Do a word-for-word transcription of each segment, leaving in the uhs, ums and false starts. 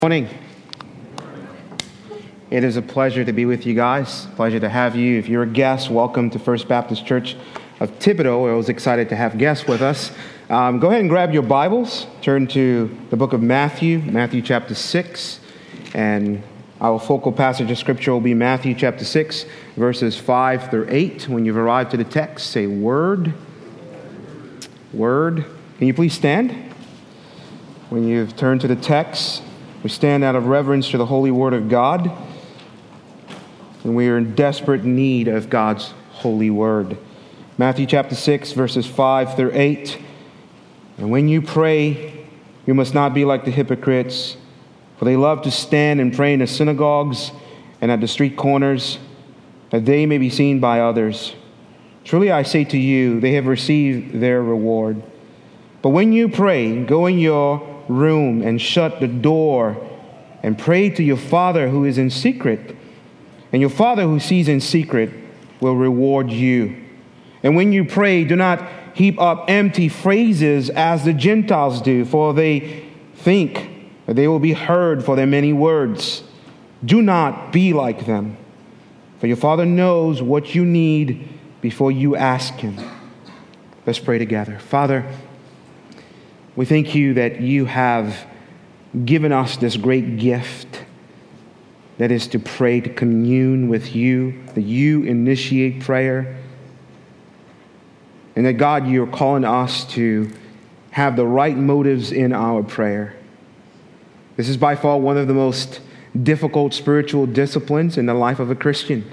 Morning. It is a pleasure to be with you guys. Pleasure to have you. If you're a guest, welcome to First Baptist Church of Thibodaux. I was excited to have guests with us. Um, go ahead and grab your Bibles. Turn to the book of Matthew, Matthew chapter six. And our focal passage of Scripture will be Matthew chapter six, verses five through eight. When you've arrived to the text, say word. Word. Can you please stand? When you've turned to the text, we stand out of reverence to the holy word of God, and we are in desperate need of God's holy word. Matthew chapter six, verses five through eight. And when you pray, you must not be like the hypocrites, for they love to stand and pray in the synagogues and at the street corners, that they may be seen by others. Truly I say to you, they have received their reward. But when you pray, go in your room and shut the door and pray to your Father who is in secret, and your Father who sees in secret will reward you. And when you pray, do not heap up empty phrases as the Gentiles do, for they think that they will be heard for their many words. Do not be like them, for your Father knows what you need before you ask Him. Let's pray together. Father, we thank you that you have given us this great gift that is to pray, to commune with you, that you initiate prayer, and that, God, you're calling us to have the right motives in our prayer. This is by far one of the most difficult spiritual disciplines in the life of a Christian.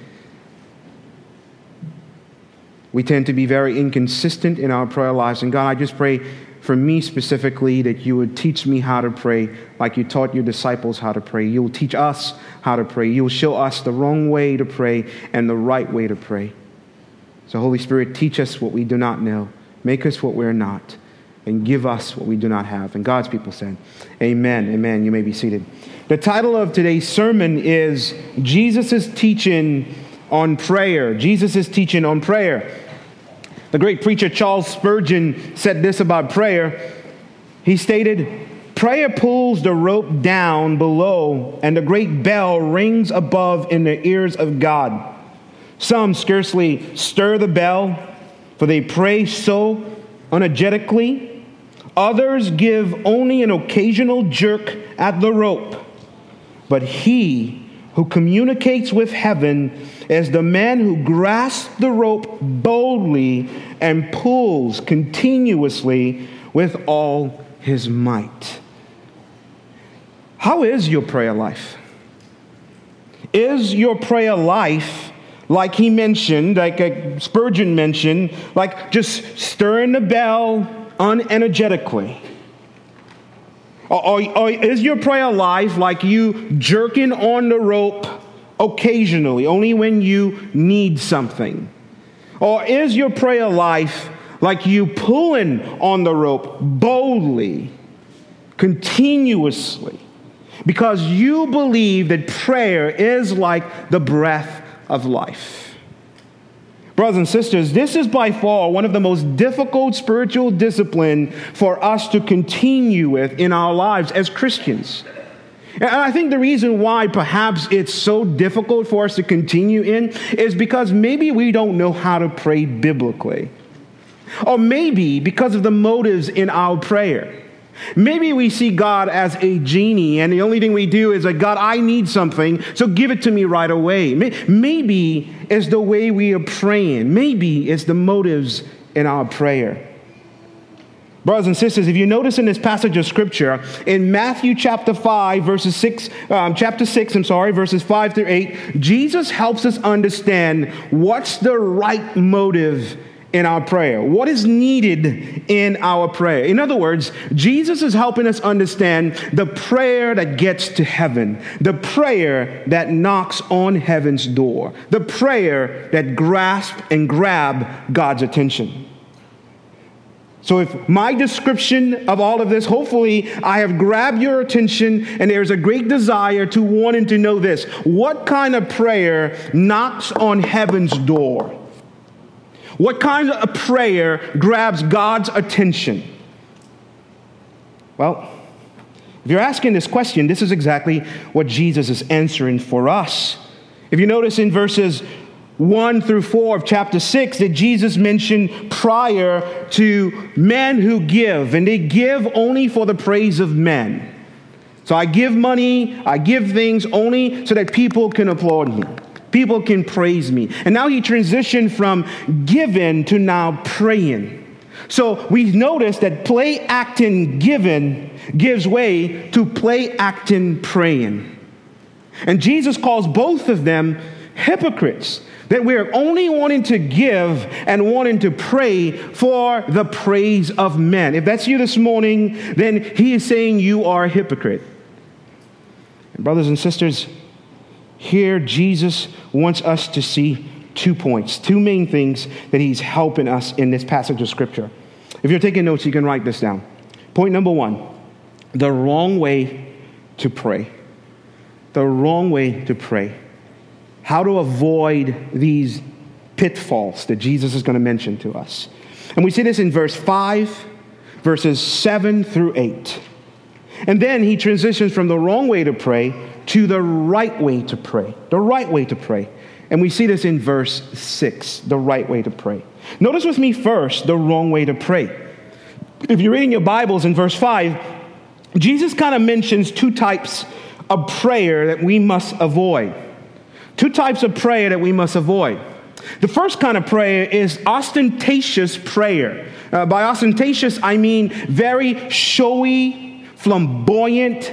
We tend to be very inconsistent in our prayer lives, and God, I just pray for me specifically, that you would teach me how to pray like you taught your disciples how to pray. You will teach us how to pray. You will show us the wrong way to pray and the right way to pray. So Holy Spirit, teach us what we do not know. Make us what we're not. And give us what we do not have. And God's people said, amen, amen. You may be seated. The title of today's sermon is Jesus' Teaching on Prayer. Jesus' Teaching on Prayer. The great preacher Charles Spurgeon said this about prayer. He stated, "Prayer pulls the rope down below, and the great bell rings above in the ears of God. Some scarcely stir the bell, for they pray so energetically. Others give only an occasional jerk at the rope. But he who communicates with heaven is the man who grasps the rope boldly and pulls continuously with all his might." How is your prayer life? Is your prayer life, like he mentioned, like Spurgeon mentioned, like just stirring the bell unenergetically? Or, or, or is your prayer life like you jerking on the rope occasionally, only when you need something? Or is your prayer life like you pulling on the rope boldly, continuously, because you believe that prayer is like the breath of life? Brothers and sisters, this is by far one of the most difficult spiritual disciplines for us to continue with in our lives as Christians. And I think the reason why perhaps it's so difficult for us to continue in is because maybe we don't know how to pray biblically. Or maybe because of the motives in our prayer. Maybe we see God as a genie, and the only thing we do is like, God, I need something, so give it to me right away. Maybe it's the way we are praying. Maybe it's the motives in our prayer. Brothers and sisters, if you notice in this passage of Scripture, in Matthew chapter five, verses six, um, chapter six, I'm sorry, verses five through eight, Jesus helps us understand what's the right motive in our prayer. What is needed in our prayer? In other words, Jesus is helping us understand the prayer that gets to heaven, the prayer that knocks on heaven's door, the prayer that grasps and grabs God's attention. So if my description of all of this, hopefully I have grabbed your attention and there's a great desire to wanting to know this. What kind of prayer knocks on heaven's door? What kind of prayer grabs God's attention? Well, If you're asking this question, this is exactly what Jesus is answering for us. If you notice in verses one through four of chapter six that Jesus mentioned prior to men who give, and they give only for the praise of men. So I give money, I give things only so that people can applaud me. People can praise me. And now he transitioned from giving to now praying. So we notice that play acting giving gives way to play acting praying. And Jesus calls both of them hypocrites, that we're only wanting to give and wanting to pray for the praise of men. If that's you this morning, then he is saying you are a hypocrite. And brothers and sisters, here Jesus wants us to see two points, two main things that he's helping us in this passage of Scripture. If you're taking notes, you can write this down. Point number one, the wrong way to pray. The wrong way to pray. How to avoid these pitfalls that Jesus is going to mention to us. And we see this in verse five, verses seven through eight. And then he transitions from the wrong way to pray to the right way to pray. The right way to pray. And we see this in verse six, the right way to pray. Notice with me first the wrong way to pray. If you're reading your Bibles in verse five, Jesus kind of mentions two types of prayer that we must avoid. Two types of prayer that we must avoid. The first kind of prayer is ostentatious prayer. Uh, by ostentatious, I mean very showy, flamboyant,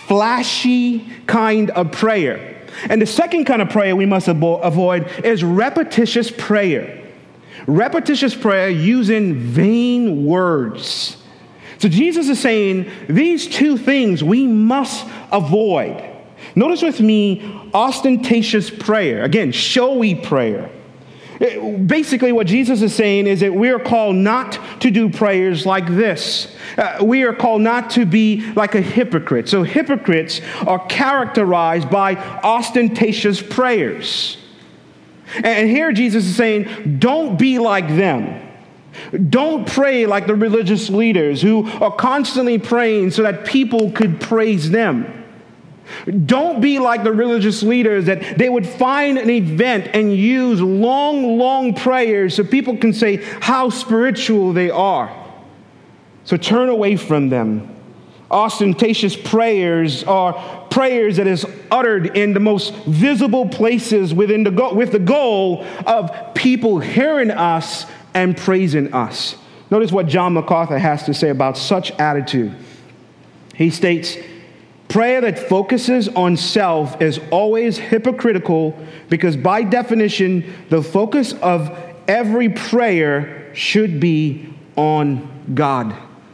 flashy kind of prayer. And the second kind of prayer we must avo- avoid is repetitious prayer. Repetitious prayer using vain words. So Jesus is saying these two things we must avoid. Notice with me ostentatious prayer. Again, showy prayer. It, basically what Jesus is saying is that we are called not to do prayers like this. Uh, we are called not to be like a hypocrite. So hypocrites are characterized by ostentatious prayers. And here Jesus is saying, don't be like them. Don't pray like the religious leaders who are constantly praying so that people could praise them. Don't be like the religious leaders that they would find an event and use long, long prayers so people can say how spiritual they are. So turn away from them. Ostentatious prayers are prayers that is uttered in the most visible places within the go- with the goal of people hearing us and praising us. Notice what John MacArthur has to say about such attitude. He states, prayer that focuses on self is always hypocritical because by definition, the focus of every prayer should be on God.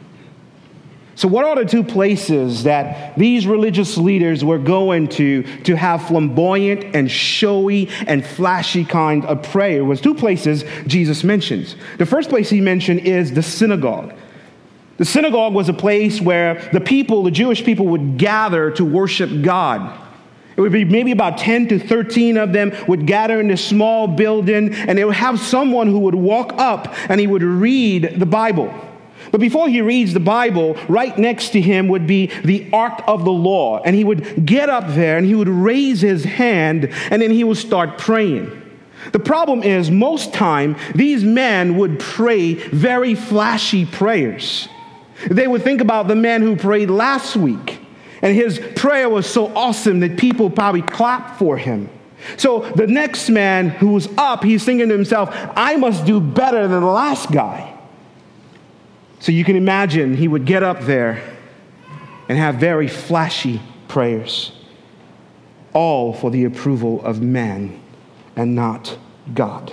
So what are the two places that these religious leaders were going to to have flamboyant and showy and flashy kind of prayer? It was two places Jesus mentions. The first place he mentioned is the synagogue. The synagogue was a place where the people, the Jewish people, would gather to worship God. It would be maybe about ten to thirteen of them would gather in this small building, and they would have someone who would walk up and he would read the Bible. But before he reads the Bible, right next to him would be the Ark of the Law. And he would get up there and he would raise his hand and then he would start praying. The problem is most time these men would pray very flashy prayers. They would think about the man who prayed last week. And his prayer was so awesome that people probably clapped for him. So the next man who was up, he's thinking to himself, I must do better than the last guy. So you can imagine he would get up there and have very flashy prayers, all for the approval of man and not God.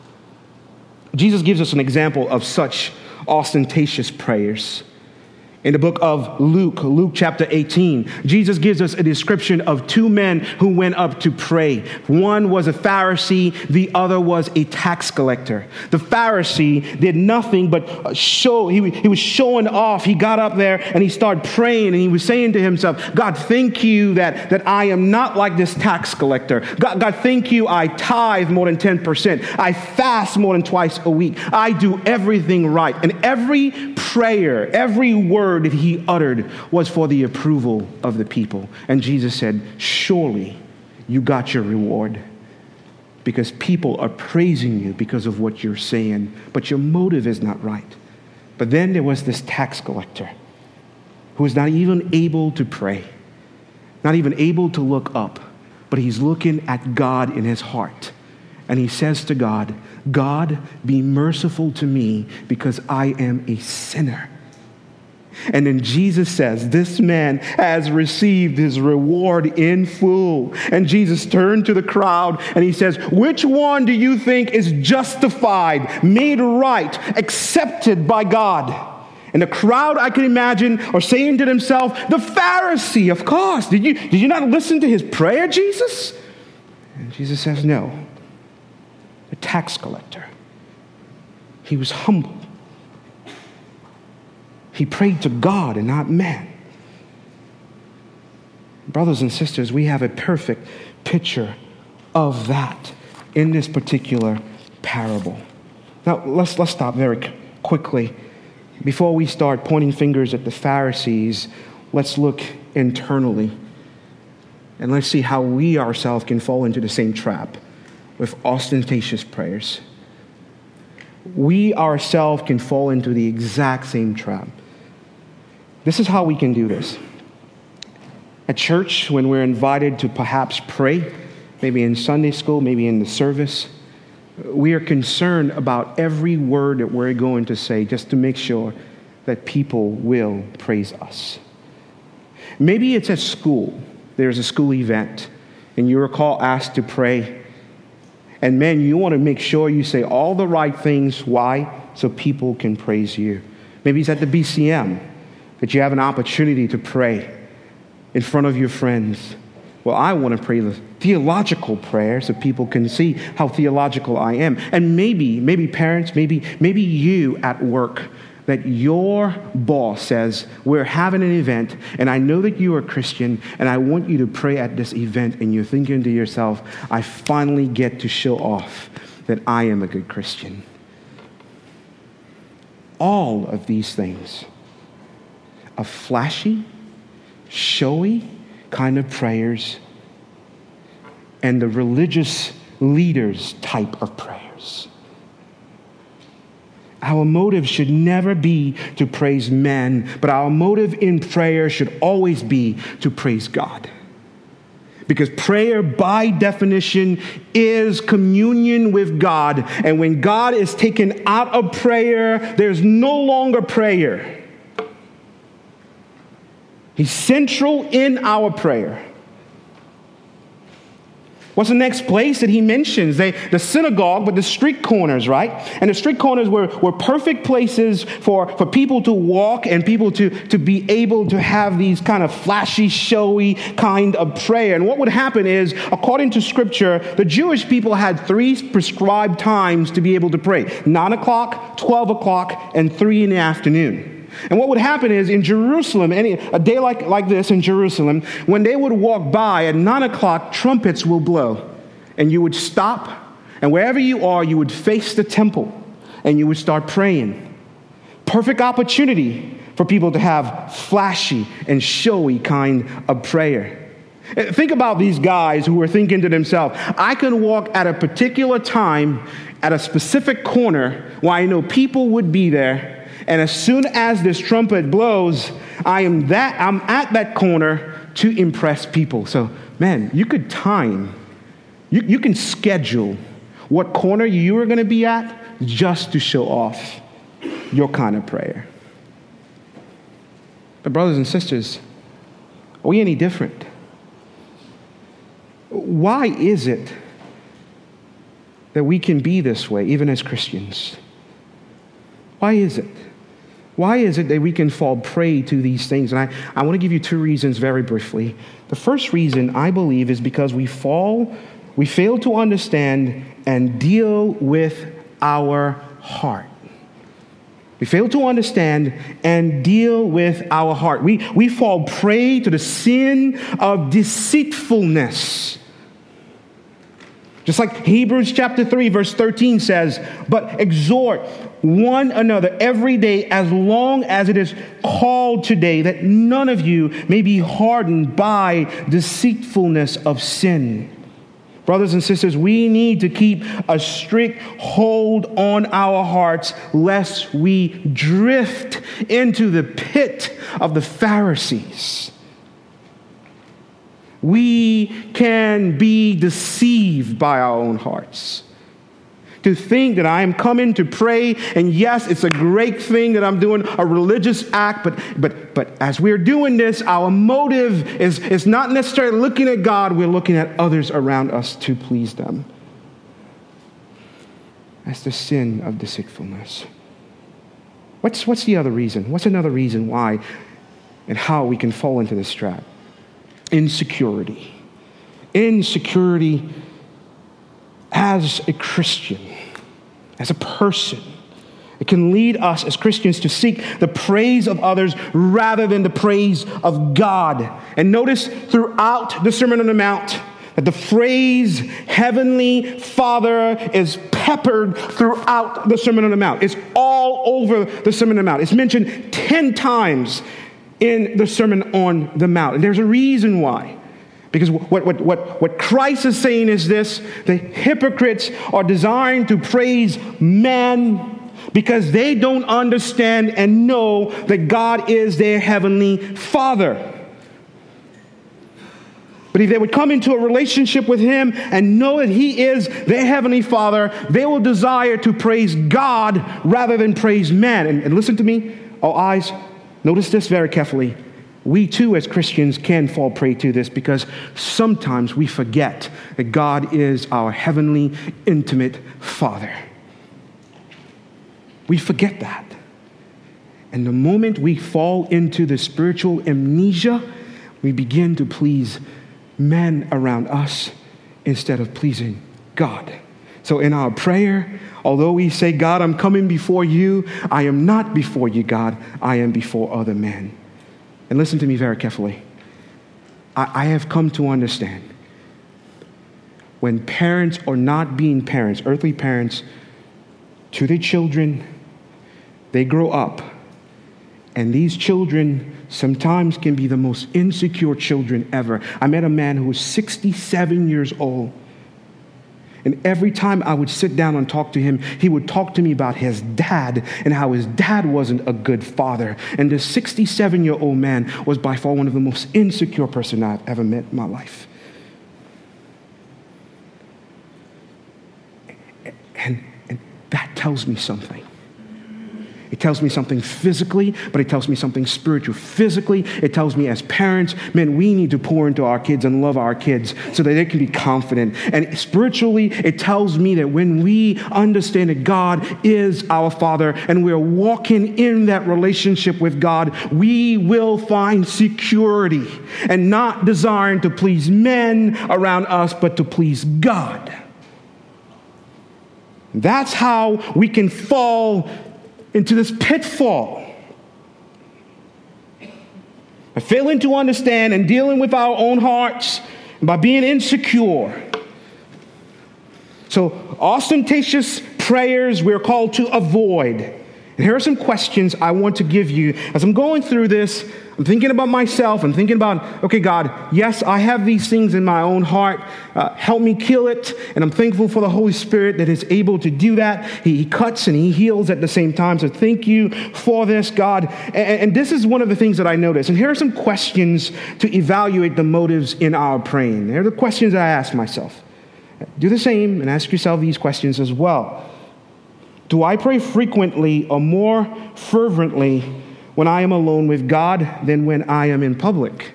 Jesus gives us an example of such ostentatious prayers. In the book of Luke, Luke chapter eighteen, Jesus gives us a description of two men who went up to pray. One was a Pharisee, the other was a tax collector. The Pharisee did nothing but show, he, he was showing off. He got up there and he started praying and he was saying to himself, God, thank you that, that I am not like this tax collector. God, God, thank you I tithe more than ten percent. I fast more than twice a week. I do everything right. And every prayer, every word that he uttered was for the approval of the people. And Jesus said, surely you got your reward, because people are praising you because of what you're saying, but your motive is not right. But then there was this tax collector who was not even able to pray, not even able to look up, but he's looking at God in his heart. And he says to God, God, be merciful to me because I am a sinner. And then Jesus says, this man has received his reward in full. And Jesus turned to the crowd and he says, which one do you think is justified, made right, accepted by God? And the crowd, I can imagine, are saying to themselves, the Pharisee, of course. Did you, did you not listen to his prayer, Jesus? And Jesus says, no. The tax collector. He was humble. He prayed to God and not man. Brothers and sisters, we have a perfect picture of that in this particular parable. Now, let's, let's stop very quickly. Before we start pointing fingers at the Pharisees, let's look internally. And let's see how we ourselves can fall into the same trap with ostentatious prayers. We ourselves can fall into the exact same trap. This is how we can do this. At church, when we're invited to perhaps pray, maybe in Sunday school, maybe in the service, we are concerned about every word that we're going to say just to make sure that people will praise us. Maybe it's at school. There's a school event, and you are called asked to pray. And man, you want to make sure you say all the right things. Why? So people can praise you. Maybe it's at the B C M that you have an opportunity to pray in front of your friends. Well, I want to pray the theological prayer so people can see how theological I am. And maybe, maybe parents, maybe, maybe you at work, that your boss says, we're having an event, and I know that you are Christian, and I want you to pray at this event, and you're thinking to yourself, I finally get to show off that I am a good Christian. All of these things are flashy, showy kind of prayers and the religious leaders type of prayers. Our motive should never be to praise men, but our motive in prayer should always be to praise God. Because prayer, by definition, is communion with God. And when God is taken out of prayer, there's no longer prayer. He's central in our prayer. What's the next place that he mentions? They, the synagogue, but the street corners, right? And the street corners were, were perfect places for, for people to walk and people to, to be able to have these kind of flashy, showy kind of prayer. And what would happen is, according to Scripture, the Jewish people had three prescribed times to be able to pray. nine o'clock, twelve o'clock, and three in the afternoon. And what would happen is in Jerusalem, any, a day like, like this in Jerusalem, when they would walk by at nine o'clock, trumpets will blow. And you would stop, and wherever you are, you would face the temple, and you would start praying. Perfect opportunity for people to have flashy and showy kind of prayer. Think about these guys who were thinking to themselves, I can walk at a particular time at a specific corner where I know people would be there. And as soon as this trumpet blows, I am that I'm at that corner to impress people. So, man, you could time, you, you can schedule what corner you are going to be at just to show off your kind of prayer. But brothers and sisters, are we any different? Why is it that we can be this way, even as Christians? Why is it? Why is it that we can fall prey to these things? And I, I want to give you two reasons very briefly. The first reason, I believe, is because we fall, we fail to understand and deal with our heart. We fail to understand and deal with our heart. We, we fall prey to the sin of deceitfulness. Just like Hebrews chapter three, verse thirteen says, but exhort one another every day as long as it is called today, that none of you may be hardened by deceitfulness of sin. Brothers and sisters, we need to keep a strict hold on our hearts lest we drift into the pit of the Pharisees. We can be deceived by our own hearts. To think that I am coming to pray, and yes, it's a great thing that I'm doing a religious act, but but but as we're doing this, our motive is, is not necessarily looking at God, we're looking at others around us to please them. That's the sin of deceitfulness. What's what's the other reason? What's another reason why and how we can fall into this trap? Insecurity. Insecurity as a Christian, as a person. It can lead us as Christians to seek the praise of others rather than the praise of God. And notice throughout the Sermon on the Mount that the phrase Heavenly Father is peppered throughout the Sermon on the Mount. It's all over the Sermon on the Mount. It's mentioned ten times in the Sermon on the Mount. And there's a reason why. Because what, what, what, what Christ is saying is this: the hypocrites are desiring to praise man because they don't understand and know that God is their heavenly Father. But if they would come into a relationship with him and know that he is their heavenly Father, they will desire to praise God rather than praise man. And, and listen to me, all eyes, notice this very carefully. We too as Christians can fall prey to this because sometimes we forget that God is our heavenly, intimate Father. We forget that. And the moment we fall into the spiritual amnesia, we begin to please men around us instead of pleasing God. So in our prayer, although we say, God, I'm coming before you, I am not before you, God. I am before other men. And listen to me very carefully. I, I have come to understand when parents are not being parents, earthly parents, to their children, they grow up. And these children sometimes can be the most insecure children ever. I met a man who was sixty-seven years old. And every time I would sit down and talk to him, he would talk to me about his dad and how his dad wasn't a good father. And this sixty-seven-year-old man was by far one of the most insecure person I've ever met in my life. And, and that tells me something. It tells me something physically, but it tells me something spiritual. Physically, it tells me as parents, man, we need to pour into our kids and love our kids so that they can be confident. And spiritually, it tells me that when we understand that God is our Father and we're walking in that relationship with God, we will find security and not desiring to please men around us, but to please God. That's how we can fall into this pitfall by failing to understand and dealing with our own hearts and by being insecure. So ostentatious prayers we're called to avoid. And here are some questions I want to give you. As I'm going through this, I'm thinking about myself. I'm thinking about, okay, God, yes, I have these things in my own heart. Uh, help me kill it. And I'm thankful for the Holy Spirit that is able to do that. He, he cuts and he heals at the same time. So thank you for this, God. And, and this is one of the things that I noticed. And here are some questions to evaluate the motives in our praying. They're the questions that I ask myself. Do the same and ask yourself these questions as well. Do I pray frequently or more fervently when I am alone with God than when I am in public?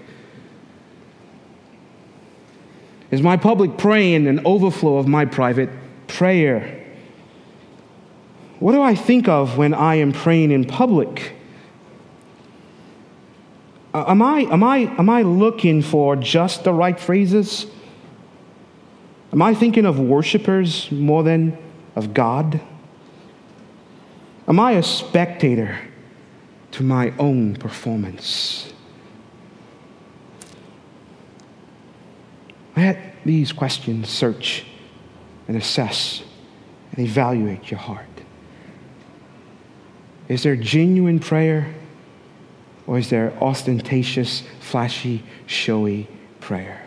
Is my public praying an overflow of my private prayer? What do I think of when I am praying in public? Uh, am I, am I, am I looking for just the right phrases? Am I thinking of worshipers more than of God? Am I a spectator to my own performance? Let these questions search and assess and evaluate your heart. Is there genuine prayer, or is there ostentatious, flashy, showy prayer?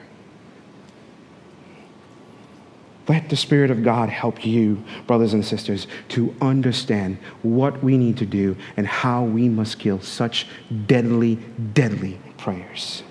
Let the Spirit of God help you, brothers and sisters, to understand what we need to do and how we must kill such deadly, deadly prayers.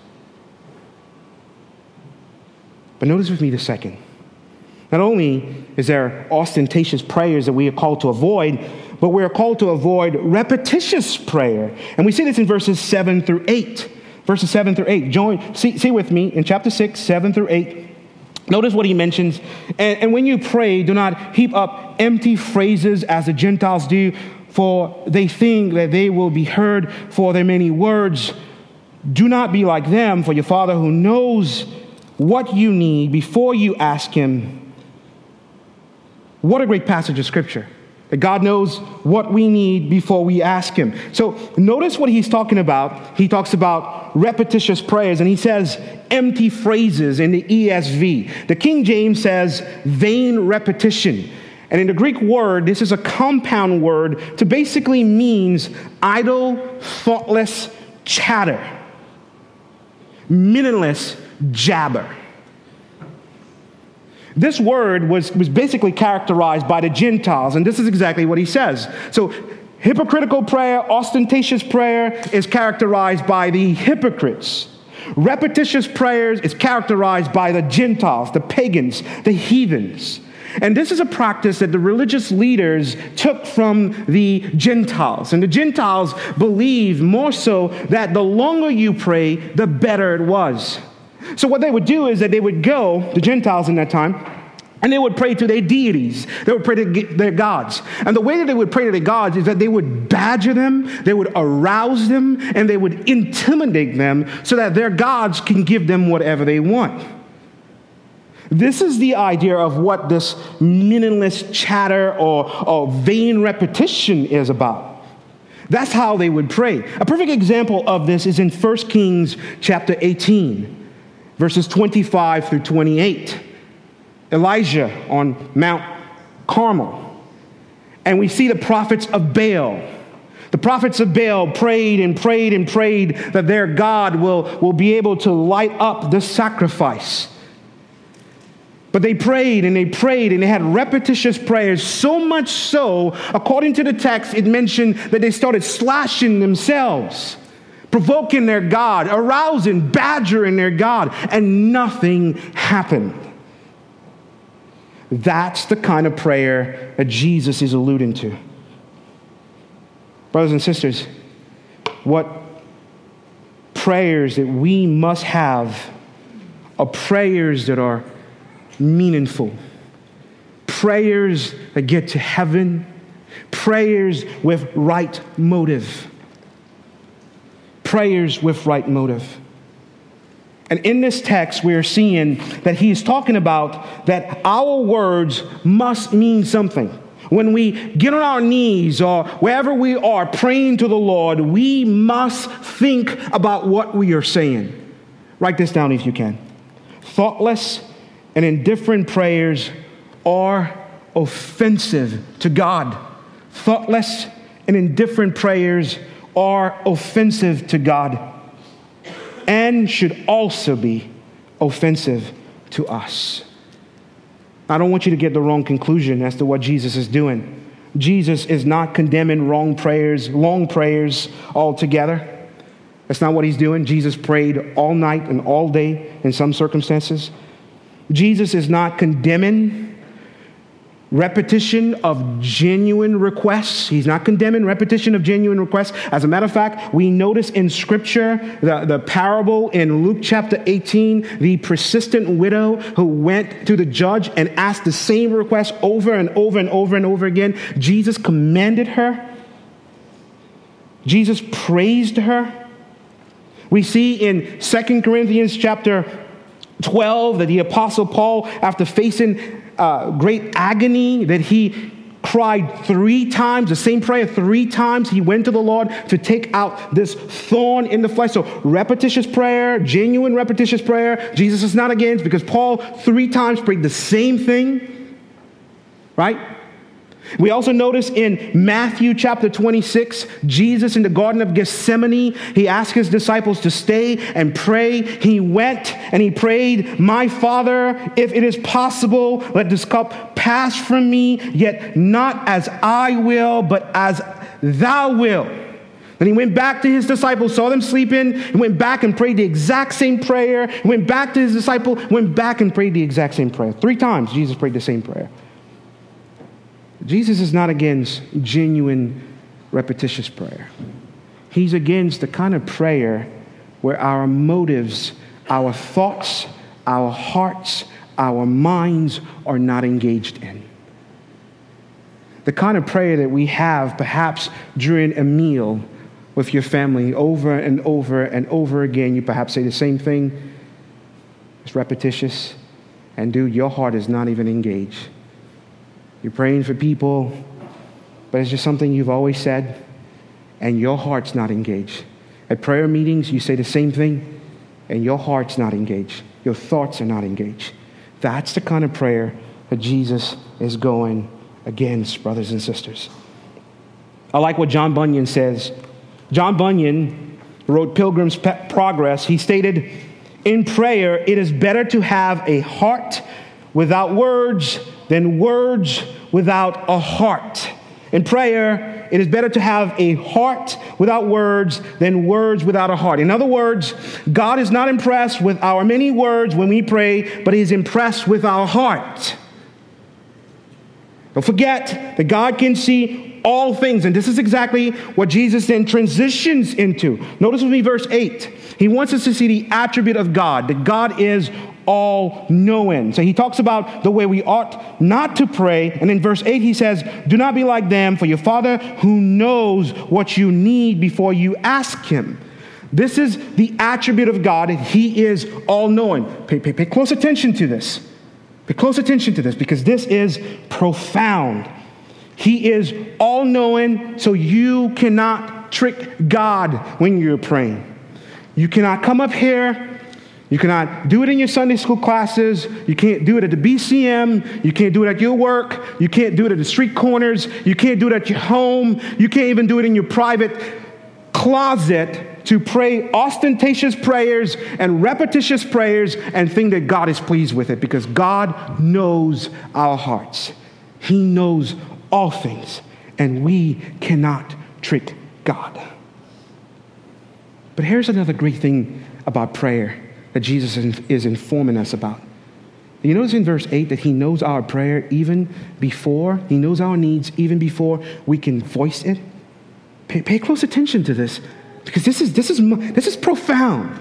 But notice with me the second. Not only is there ostentatious prayers that we are called to avoid, but we are called to avoid repetitious prayer. And we see this in verses seven through eight. Verses seven through eight. Join, see, see with me in chapter six, seven through eight. Notice what he mentions. And, and when you pray, do not heap up empty phrases as the Gentiles do, for they think that they will be heard for their many words. Do not be like them, for your Father who knows what you need before you ask him. What a great passage of Scripture. That God knows what we need before we ask him. So notice what he's talking about. He talks about repetitious prayers, and he says empty phrases in the E S V. The King James says vain repetition. And in the Greek word, this is a compound word to basically means idle, thoughtless chatter, meaningless jabber. This word was, was basically characterized by the Gentiles, and this is exactly what he says. So hypocritical prayer, ostentatious prayer is characterized by the hypocrites. Repetitious prayers is characterized by the Gentiles, the pagans, the heathens. And this is a practice that the religious leaders took from the Gentiles. And the Gentiles believed more so that the longer you pray, the better it was. So what they would do is that they would go, the Gentiles in that time, and they would pray to their deities. They would pray to their gods. And the way that they would pray to their gods is that they would badger them, they would arouse them, and they would intimidate them so that their gods can give them whatever they want. This is the idea of what this meaningless chatter or, or vain repetition is about. That's how they would pray. A perfect example of this is in First Kings chapter eighteen. Verses twenty-five through twenty-eight. Elijah on Mount Carmel. And we see the prophets of Baal. The prophets of Baal prayed and prayed and prayed that their God will, will be able to light up the sacrifice. But they prayed and they prayed and they had repetitious prayers, so much so, according to the text, it mentioned that they started slashing themselves, provoking their God, arousing, badgering their God, and nothing happened. That's the kind of prayer that Jesus is alluding to. Brothers and sisters, what prayers that we must have are prayers that are meaningful, prayers that get to heaven, prayers with right motive. Prayers with right motive. And in this text, we are seeing that he is talking about that our words must mean something. When we get on our knees or wherever we are praying to the Lord, we must think about what we are saying. Write this down if you can. Thoughtless and indifferent prayers are offensive to God. Thoughtless and indifferent prayers are offensive to God and should also be offensive to us. I don't want you to get the wrong conclusion as to what Jesus is doing. Jesus is not condemning wrong prayers, long prayers altogether. That's not what he's doing. Jesus prayed all night and all day in some circumstances. Jesus is not condemning repetition of genuine requests. He's not condemning repetition of genuine requests. As a matter of fact, we notice in Scripture the, the parable in Luke chapter eighteen, the persistent widow who went to the judge and asked the same request over and over and over and over again. Jesus commanded her. Jesus praised her. We see in Second Corinthians chapter twelve that the Apostle Paul, after facing uh, great agony, that he cried three times, the same prayer three times. He went to the Lord to take out this thorn in the flesh. So repetitious prayer, genuine repetitious prayer, Jesus is not against, because Paul three times prayed the same thing. right? We also notice in Matthew chapter twenty-six, Jesus in the Garden of Gethsemane, he asked his disciples to stay and pray. He went and he prayed, "My Father, if it is possible, let this cup pass from me, yet not as I will, but as thou wilt." Then he went back to his disciples, saw them sleeping, and went back and prayed the exact same prayer. He went back to his disciple, went back and prayed the exact same prayer. Three times Jesus prayed the same prayer. Jesus is not against genuine, repetitious prayer. He's against the kind of prayer where our motives, our thoughts, our hearts, our minds are not engaged in. The kind of prayer that we have perhaps during a meal with your family over and over and over again. You perhaps say the same thing. It's repetitious. And dude, your heart is not even engaged. You're praying for people, but it's just something you've always said, and your heart's not engaged. At prayer meetings, you say the same thing, and your heart's not engaged. Your thoughts are not engaged. That's the kind of prayer that Jesus is going against, brothers and sisters. I like what John Bunyan says. John Bunyan wrote Pilgrim's Progress. He stated, "In prayer, it is better to have a heart without words than words without a heart." In prayer, it is better to have a heart without words than words without a heart. In other words, God is not impressed with our many words when we pray, but He's impressed with our heart. Don't forget that God can see all things, and this is exactly what Jesus then transitions into. Notice with me verse eight. He wants us to see the attribute of God, that God is all-knowing. So he talks about the way we ought not to pray. And in verse eight, he says, "Do not be like them, for your Father who knows what you need before you ask Him." This is the attribute of God, that He is all-knowing. Pay, pay, pay close attention to this. Pay close attention to this, because this is profound. He is all-knowing, so you cannot trick God when you're praying. You cannot come up here. You cannot do it in your Sunday school classes. You can't do it at the B C M. You can't do it at your work. You can't do it at the street corners. You can't do it at your home. You can't even do it in your private closet to pray ostentatious prayers and repetitious prayers and think that God is pleased with it, because God knows our hearts. He knows all things, and we cannot trick God. But here's another great thing about prayer that Jesus is informing us about. You notice in verse eight that He knows our prayer even before, He knows our needs even before we can voice it. Pay, pay close attention to this, because this is, this is, this is profound.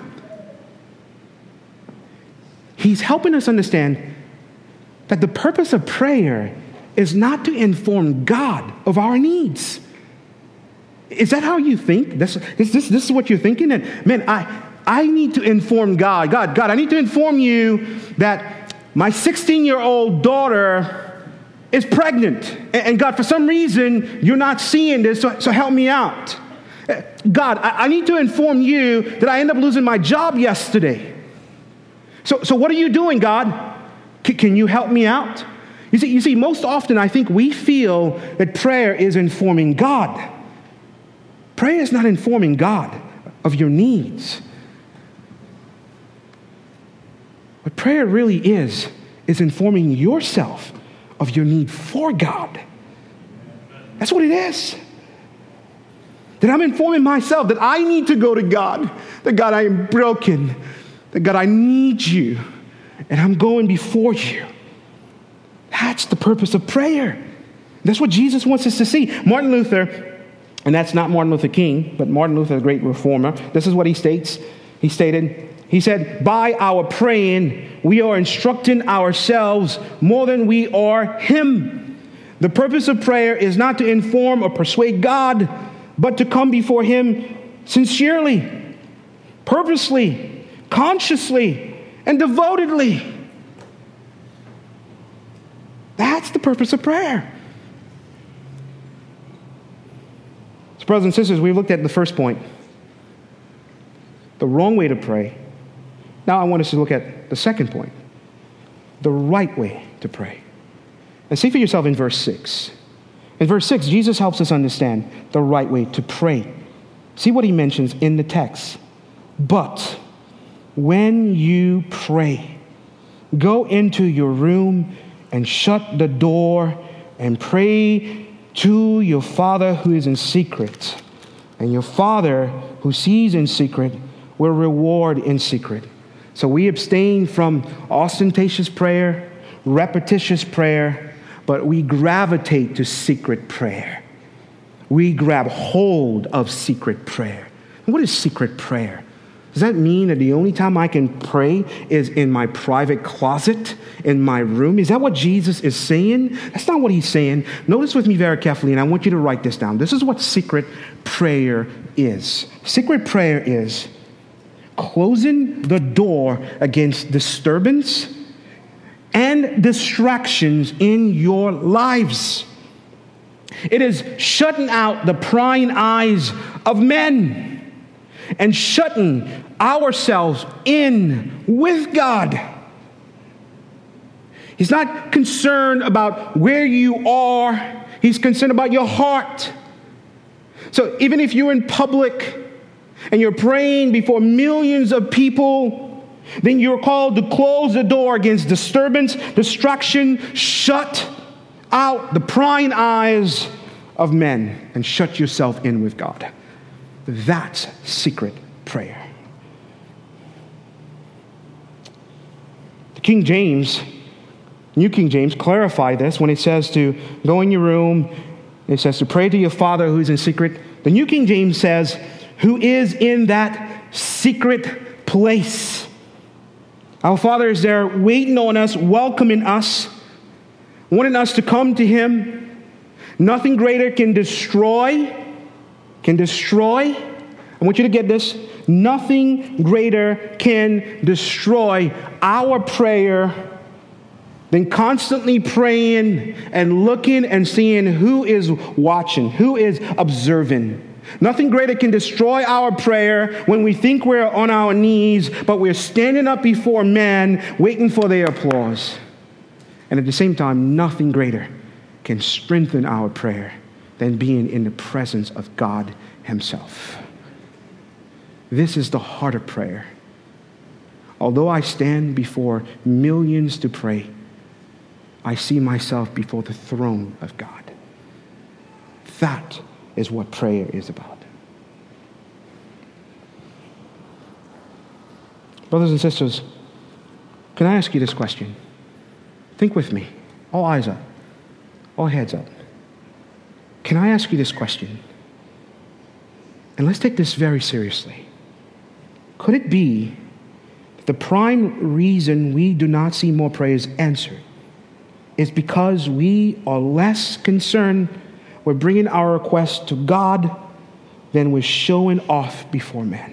He's helping us understand that the purpose of prayer is not to inform God of our needs. Is that how you think? This, this, this, this is what you're thinking? That, man, I, I need to inform God. God, God, I need to inform you that my sixteen-year-old daughter is pregnant. And, and God, for some reason, you're not seeing this, so, so help me out. God, I, I need to inform you that I ended up losing my job yesterday. So, so what are you doing, God? C- can you help me out? You see, you see, most often I think we feel that prayer is informing God. Prayer is not informing God of your needs. What prayer really is, is informing yourself of your need for God. That's what it is. That I'm informing myself that I need to go to God. That God, I am broken. That God, I need you. And I'm going before you. That's the purpose of prayer. That's what Jesus wants us to see. Martin Luther, and that's not Martin Luther King, but Martin Luther, the great reformer, this is what he states. He stated, he said, "By our praying, we are instructing ourselves more than we are Him. The purpose of prayer is not to inform or persuade God, but to come before Him sincerely, purposely, consciously, and devotedly." That's the purpose of prayer. So, brothers and sisters, we've looked at the first point, the wrong way to pray. Now I want us to look at the second point, the right way to pray. And see for yourself in verse six. In verse six, Jesus helps us understand the right way to pray. See what he mentions in the text. But when you pray, go into your room and shut the door and pray to your Father who is in secret. And your Father who sees in secret will reward in secret. So we abstain from ostentatious prayer, repetitious prayer, but we gravitate to secret prayer. We grab hold of secret prayer. And what is secret prayer? Does that mean that the only time I can pray is in my private closet, in my room? Is that what Jesus is saying? That's not what he's saying. Notice with me very carefully, and I want you to write this down. This is what secret prayer is. Secret prayer is closing the door against disturbance and distractions in your lives. It is shutting out the prying eyes of men and shutting ourselves in with God. He's not concerned about where you are. He's concerned about your heart. So even if you're in public and you're praying before millions of people, then you're called to close the door against disturbance, distraction, shut out the prying eyes of men and shut yourself in with God. That's secret prayer. The King James, New King James, clarify this when it says to go in your room. It says to pray to your Father who is in secret. The New King James says, who is in that secret place. Our Father is there waiting on us, welcoming us, wanting us to come to him. Nothing greater can destroy, can destroy. I want you to get this. Nothing greater can destroy our prayer than constantly praying and looking and seeing who is watching, who is observing. Nothing greater can destroy our prayer when we think we're on our knees, but we're standing up before men waiting for their applause. And at the same time, nothing greater can strengthen our prayer than being in the presence of God himself. This is the heart of prayer. Although I stand before millions to pray, I see myself before the throne of God. That is what prayer is about. Brothers and sisters, can I ask you this question? Think with me. All eyes up. All heads up. Can I ask you this question? And let's take this very seriously. Could it be that the prime reason we do not see more prayers answered is because we are less concerned with bringing our requests to God than with showing off before men?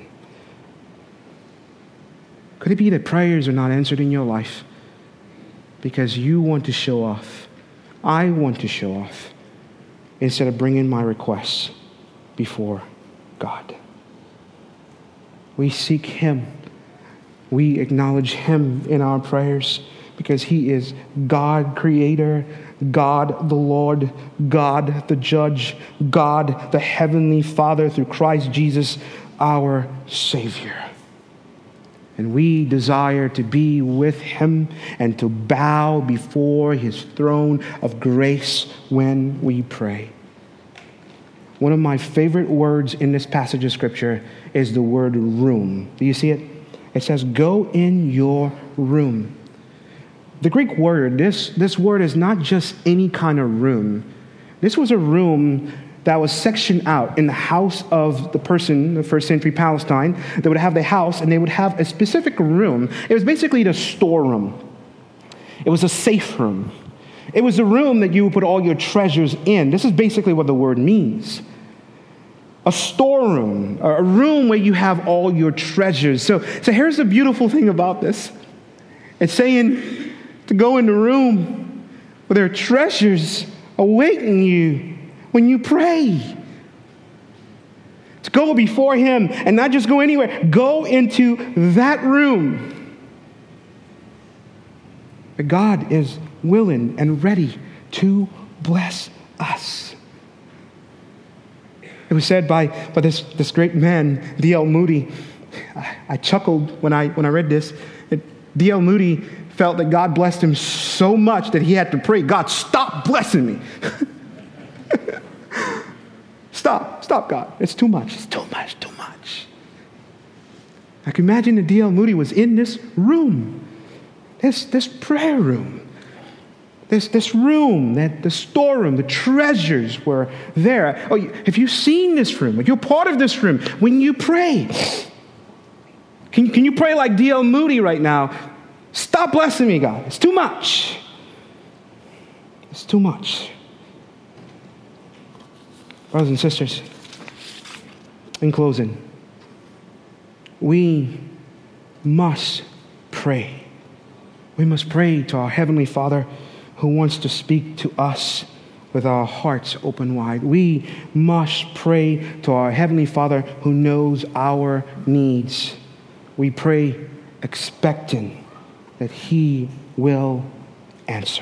Could it be that prayers are not answered in your life because you want to show off? I want to show off instead of bringing my requests before God. We seek him. We acknowledge him in our prayers because he is God, creator, God, the Lord, God, the judge, God, the heavenly Father through Christ Jesus, our Savior. And we desire to be with him and to bow before his throne of grace when we pray. One of my favorite words in this passage of Scripture is the word room. Do you see it? It says, go in your room. The Greek word, this, this word is not just any kind of room. This was a room that was sectioned out in the house of the person, the first century Palestine. They would have the house and they would have a specific room. It was basically the storeroom. It was a safe room. It was a room that you would put all your treasures in. This is basically what the word means. A storeroom, a room where you have all your treasures. So, so here's the beautiful thing about this. It's saying to go in the room where there are treasures awaiting you when you pray. To go before him and not just go anywhere. Go into that room. God is willing and ready to bless us. It was said by, by this, this great man, D L Moody. I, I chuckled when I when I read this. D L Moody felt that God blessed him so much that he had to pray, God, stop blessing me. Stop, stop, God. It's too much. It's too much, too much. I can imagine that D L Moody was in this room, this, this prayer room. This, this room, that the storeroom, the treasures were there. Oh, have you seen this room? You're part of this room. When you pray, can, can you pray like D L Moody right now? Stop blessing me, God. It's too much. It's too much. Brothers and sisters, in closing, we must pray. We must pray to our Heavenly Father who wants to speak to us with our hearts open wide. We must pray to our Heavenly Father who knows our needs. We pray expecting that He will answer.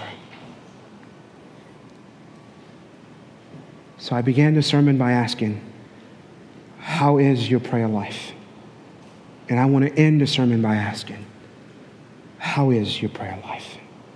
So I began the sermon by asking, how is your prayer life? And I want to end the sermon by asking, how is your prayer life?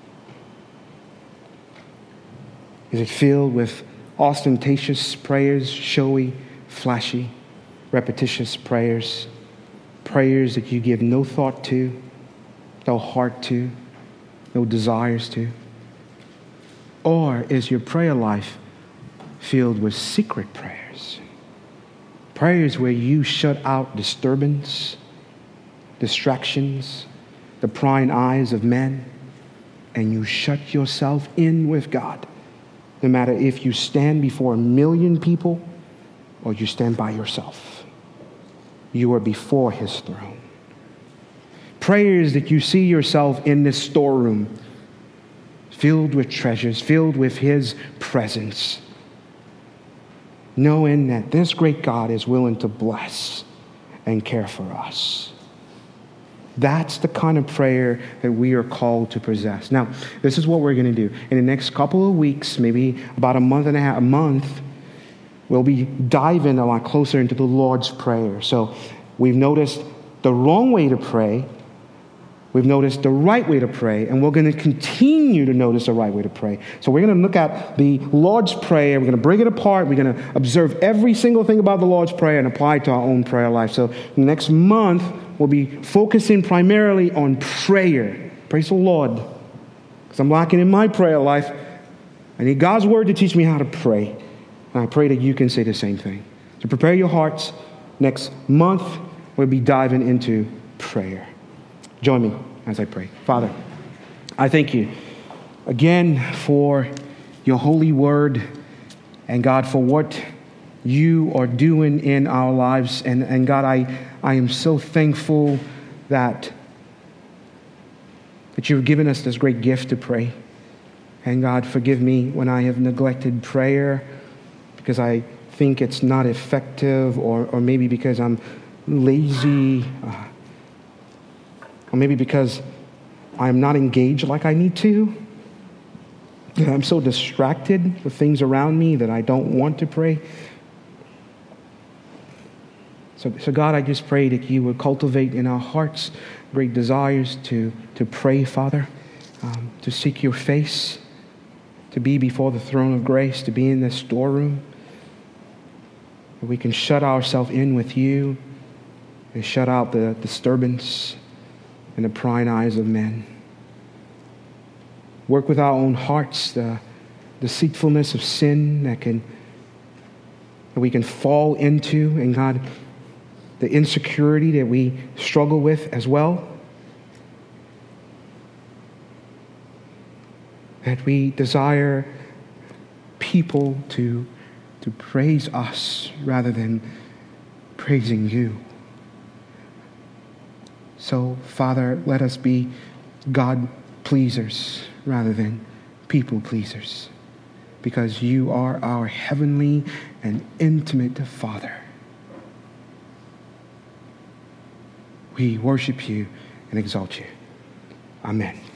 Is it filled with ostentatious prayers, showy, flashy, repetitious prayers, prayers that you give no thought to, no heart to, no desires to? Or is your prayer life filled with secret prayers, prayers where you shut out disturbance, distractions, the prying eyes of men, and you shut yourself in with God? No matter if you stand before a million people or you stand by yourself, you are before His throne. Prayers that you see yourself in this storeroom, filled with treasures, filled with His presence, knowing that this great God is willing to bless and care for us. That's the kind of prayer that we are called to possess. Now, this is what we're going to do. In the next couple of weeks, maybe about a month and a half, a month, we'll be diving a lot closer into the Lord's Prayer. So we've noticed the wrong way to pray. We've noticed the right way to pray, and we're going to continue to notice the right way to pray. So we're going to look at the Lord's Prayer. We're going to break it apart. We're going to observe every single thing about the Lord's Prayer and apply it to our own prayer life. So next month, we'll be focusing primarily on prayer. Praise the Lord. Because I'm lacking in my prayer life. I need God's word to teach me how to pray. And I pray that you can say the same thing. So prepare your hearts. Next month, we'll be diving into prayer. Join me as I pray. Father, I thank you again for your holy word, and God, for what you are doing in our lives. And, and God, I, I am so thankful that, that you've given us this great gift to pray. And God, forgive me when I have neglected prayer because I think it's not effective, or, or maybe because I'm lazy, uh, or maybe because I'm not engaged like I need to. I'm so distracted with things around me that I don't want to pray. So, so God, I just pray that you would cultivate in our hearts great desires to, to pray, Father, um, to seek your face, to be before the throne of grace, to be in this storeroom, where we can shut ourselves in with you and shut out the disturbance and the prying eyes of men. Work with our own hearts, the deceitfulness of sin that can that we can fall into, and God, the insecurity that we struggle with as well. That we desire people to, to praise us rather than praising you. So, Father, let us be God pleasers rather than people pleasers, because you are our heavenly and intimate Father. We worship you and exalt you. Amen.